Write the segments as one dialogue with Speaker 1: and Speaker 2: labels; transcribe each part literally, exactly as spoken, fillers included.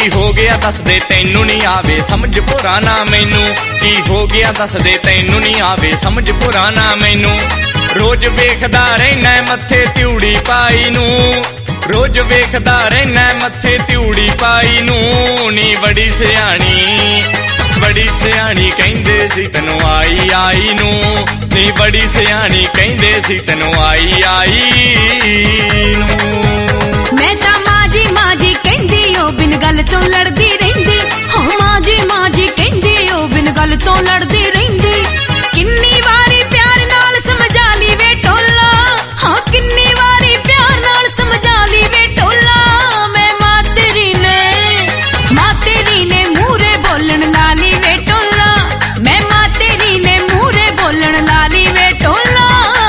Speaker 1: की हो गया दस दे तैनू नहीं आवे समझ पुराना मैनू की हो गया दस दे तैनू नहीं आवे समझ पुराना मैनू रोज वेखदा रहना मत्थे त्यूड़ी पाई नू रोज वेखदा रहना मत्थे त्यूड़ी पाई नू नी बड़ी सियाणी बड़ी सियाणी कहंदे सी तैनू आई आई नू नी बड़ी सियाणी कहंदे सी तैनू आई आई नू
Speaker 2: मैं तां मां जी मां जी कहंदी ओ बिन गल तो लड़दी रहिंदी हो मां जी मां जी कहंदी ओ बिन गल तो लड़दी रहिंदी किन्नी वारी प्यार नाल समझा ली वे टोला हां किन्नी वारी प्यार नाल समझा ली वे टोला मैं मां तेरी ने मां तेरी ने मूरे बोलन लाली वे टोला मैं मां तेरी ने मूरे बोलन लाली वे टोला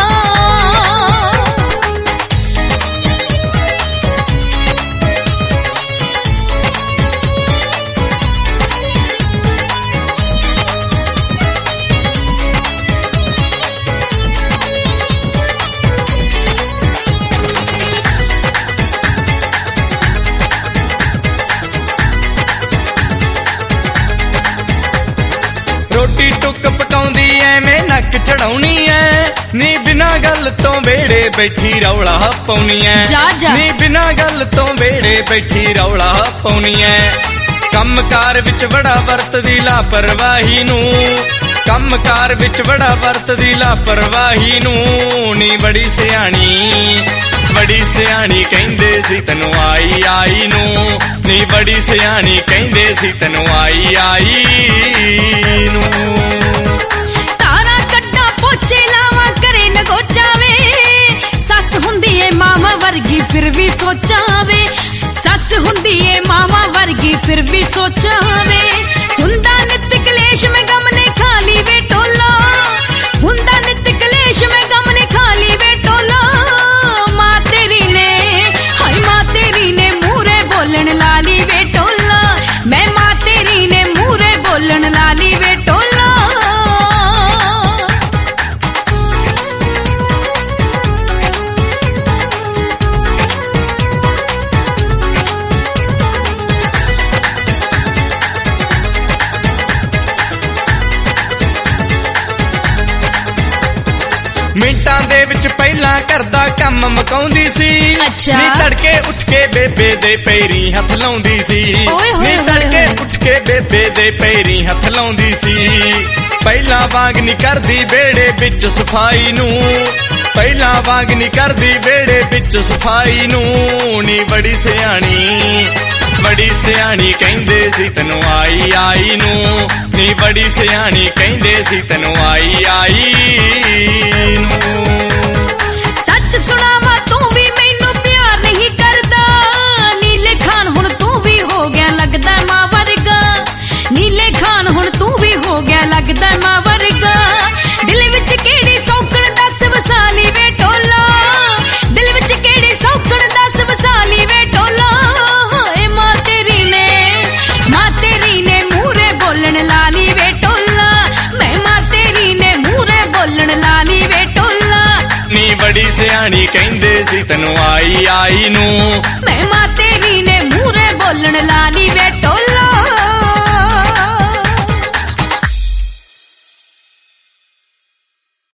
Speaker 1: रोटी टुक पकाउंदी एवें नक चढ़ाउणी ऐ नी बिना गल तो वेड़े बैठी रौला पाउणी ऐ नी बिना गल तो वेड़े बैठी रौला पाउणी ऐ कम कार विच बड़ा वरतदी लापरवाही नू कम कार विच बड़ा वरतदी लापरवाही नू नी बड़ी सियाणी बड़ी सियाणी कहंदे सी तैनू आई आई नू नी बड़ी सियाणी कहंदे सी तैनू आई आई नू
Speaker 2: तारा कड्डा पोचे लावा करे नगोचा वे सस हुंदी ए मावा वर्गी फिर भी सोचा वे सस हुंदी ए मावा वर्गी फिर भी सोचा वे हुंदा नित कलेश में गम ने खाली वे टोला हुंदा नित कलेश में गम ने खाली वे टोला मां तेरी ने हाय मां तेरी ने मूरे बोलन लाली वे टोला मैं मां तेरी ने मूरे बोलन लाली वे टोला
Speaker 1: मिंटां दे विच पहला करदा कम मकाउंदी सी
Speaker 2: अच्छा
Speaker 1: नी तड़के उठ के बेबे दे पैरी हथ लाउंदी सी नी तड़के उठ के बेबे दे पैरी हथ लाउंदी सी पहला वांग नी करदी बेड़े विच सफाई नू पहला वांग नी करदी बेड़े विच सफाई नू नी बड़ी सियाणी बड़ी सियाणी कहंदे सी तैनू आई आई नू नी बड़ी सियाणी कहंदे सी तैनू आई आई नू
Speaker 2: सच सुनावा तू भी मैनू प्यार नहीं करदा नीले खान हुण तू भी हो गया लगदा मां वर्गा नीले खान हुण तू भी हो गया लगदा मां वर्गा दिल विच केड़ी सौकण दस वसाली वे टोला दिल विच केड़ी सौकण दस वसाली वे टोला ए मां तेरी ने मां तेरी ने मूरे बोलन लाली वे टोला मैं मां तेरी ने मूरे बोलन लाली वे टोला
Speaker 1: नी बड़ी सियाणी कहंदे सी तैनू आई आई नू
Speaker 2: मैं मां